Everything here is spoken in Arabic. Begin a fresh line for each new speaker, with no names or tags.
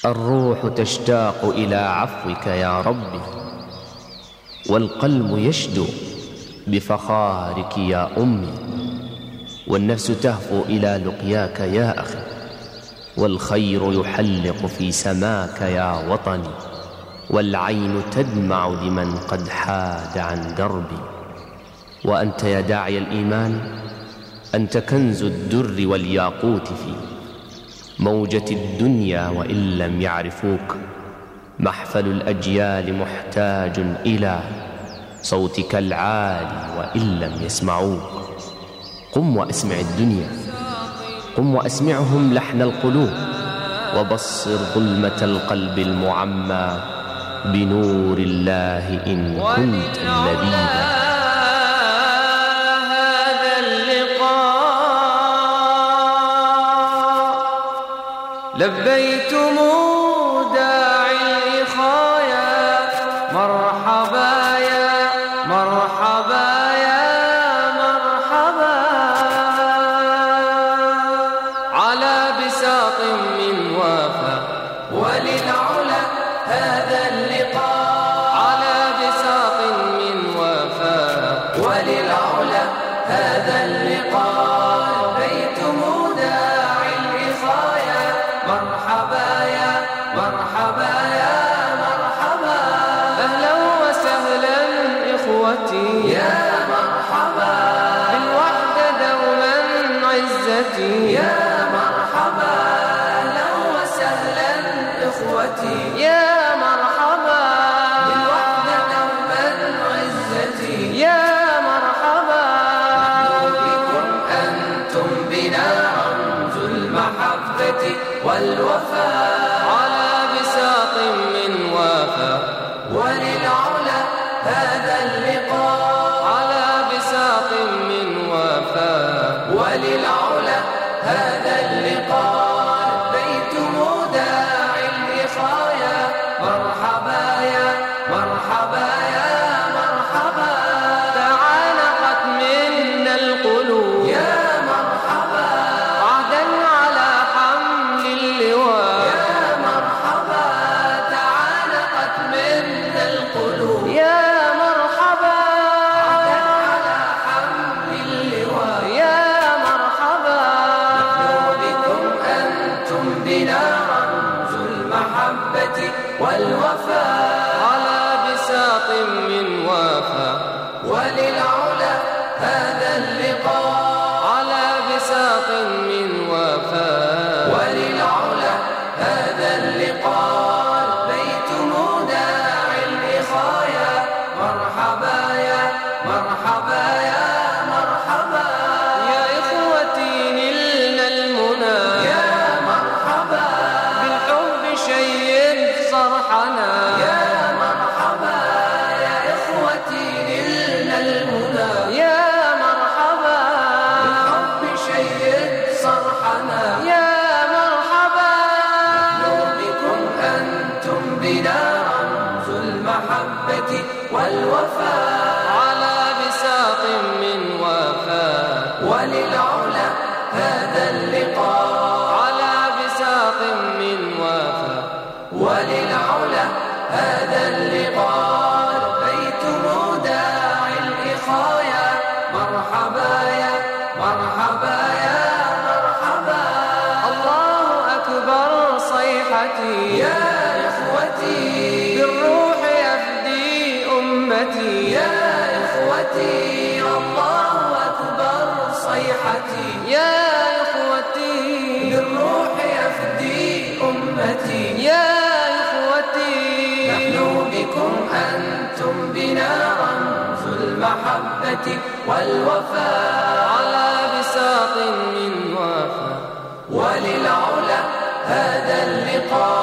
الروح تشتاق إلى عفوك يا ربي، والقلب يشدو بفخارك يا أمي، والنفس تهفو إلى لقياك يا أخي، والخير يحلق في سماك يا وطني، والعين تدمع لمن قد حاد عن دربي. وأنت يا داعي الإيمان، أنت كنز الدر والياقوت في موجة الدنيا، وإن لم يعرفوك محفل الأجيال محتاج إلى صوتك العالي وإن لم يسمعوك. قم وأسمع الدنيا، قم وأسمعهم لحن القلوب، وبصر ظلمة القلب المعمى بنور الله إن كنت لبيبا.
لبيتم داعي الإخايا، مرحبا يا مرحبا يا مرحبا، على بساط من وافى وللعلا هذا اللقاء، على بساط من وافى وللعلا هذا اللقاء. لبيتم داعي الإخايا، مرحبا يا مرحبا يا مرحبا، أهلا وسهلا إخوتي يا مرحبا، بالوحدة دوما عزتي يا مرحبا، أهلا وسهلا إخوتي يا مرحبا، بالوحدة دوما عزتي يا مرحبا. بكم أنتم بنا رمز المحبة والوفاء، على بساط من وافى وللعلا هذا اللقاء، على بساط من وافى وللعلا هذا اللقاء. لبيتم داعي الإخايا، مرحبا يا مرحبا يا مرحبا، تعانقت منا القلوب يا مرحبا، عهدا على حمل اللواء يا مرحبا، تعانقت منا القلوب يا مرحبا، عهدا على حمل اللواء يا مرحبا. نحن بكم أنتم بنا رمز المحبة والوفاء، على بساط من وافى وللعلا هذا اللقاء، على بساط من وافى وللعلا هذا اللقاء. لبيتم داعي الإخايا، مرحبا يا مرحبا يا مرحبا، يا إخوتي نلنا المنى يا مرحبا، بالحب شيد صرحنا يا مرحبا، يا إخوتي نلنا المنى يا مرحبا، بالحب شيد صرحنا يا مرحبا. نحن بكم أنتم بنا رمز المحبة والوفاء، على بساط من وافى وللعلا هذا اللقاء، على بساط من وافى وللعلا هذا اللقاء. لبيتم داعي الإخايا، مرحبا يا مرحبا يا مرحبا، الله أكبر صيحتي يا إخوتي، بالروح يفدي أمتي يا إخوتي، الله أكبر صيحتي يا إخوتي، بالروح يفدي أمتي يا إخوتي. نحن بكم أنتم بنا رمز المحبة والوفاء، على بساط من وافى وللعلا هذا اللقاء.